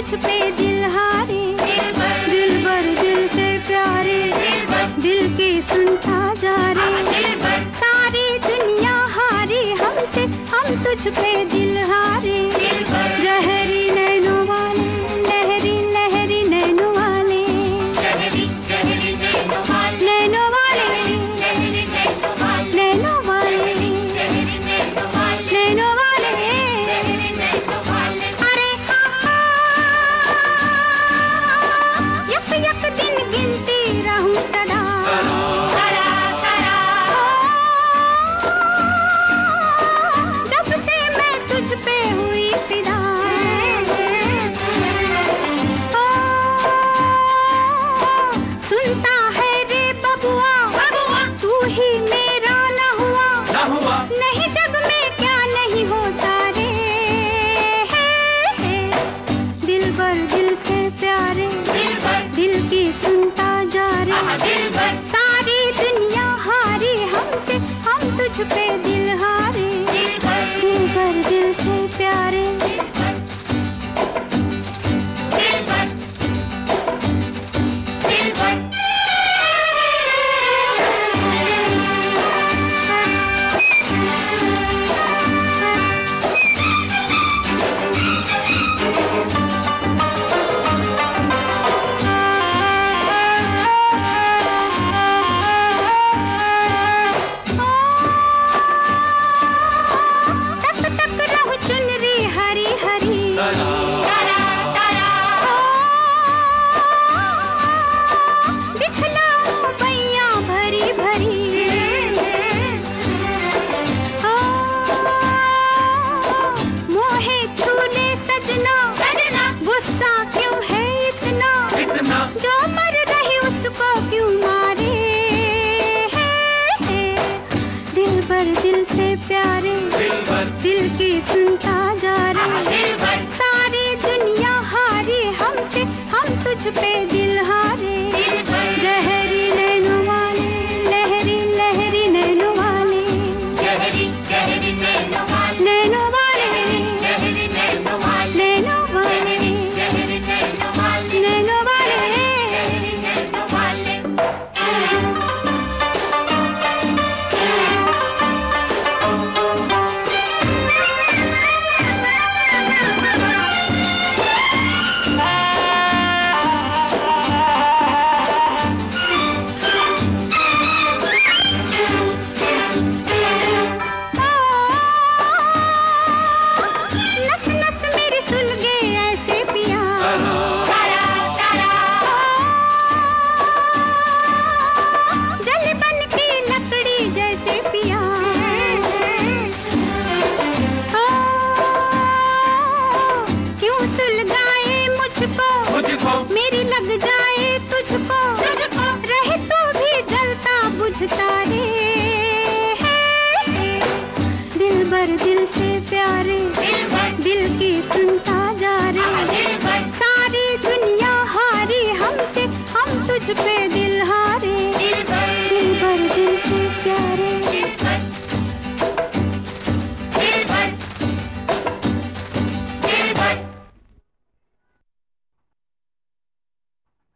तुझ पे दिल हारे, दिल भर दिल से प्यारे, दिल की सुनता जा रे, सारी दुनिया हारी हमसे, हम तुझ पे दिल हारे। जहरी नैनों वाले, लहरी लहरी नैनों वाले, नैनों वाले, नैनों वाले, नैनों वाले, अरे यक यक दिन गिनती रहूं सदा, जब से मैं तुझ पे हुई फिदा। सुनता है रे बबुआ, तू ही मेरा न हुआ, नहीं जग में क्या नहीं होता रे। दिल भर दिल से प्यारे, दिल की सुनता जा रे, सारी दुनिया हारी हमसे, हम तुझ पे दिल हारे। दिल भर दिल से प्यारे, जो मर रही उसको क्यों मारे। दिल भर दिल से प्यारे, दिल की सुनता जा रे, सारी दुनिया हारी हमसे, हम तुझ पे दिल हारे। जहरी नैनों वाले, लहरी लहरी नैनों वाले, नैनों वाले, नैनों वाले, नैनों वाले, मेरी लग जाए तुझको, रहे तो भी जलता बुझता रे। दिल भर दिल से प्यारे, दिल की सुनता जा रे, सारी दुनिया हारी हमसे, हम तुझ पे दिल हारे।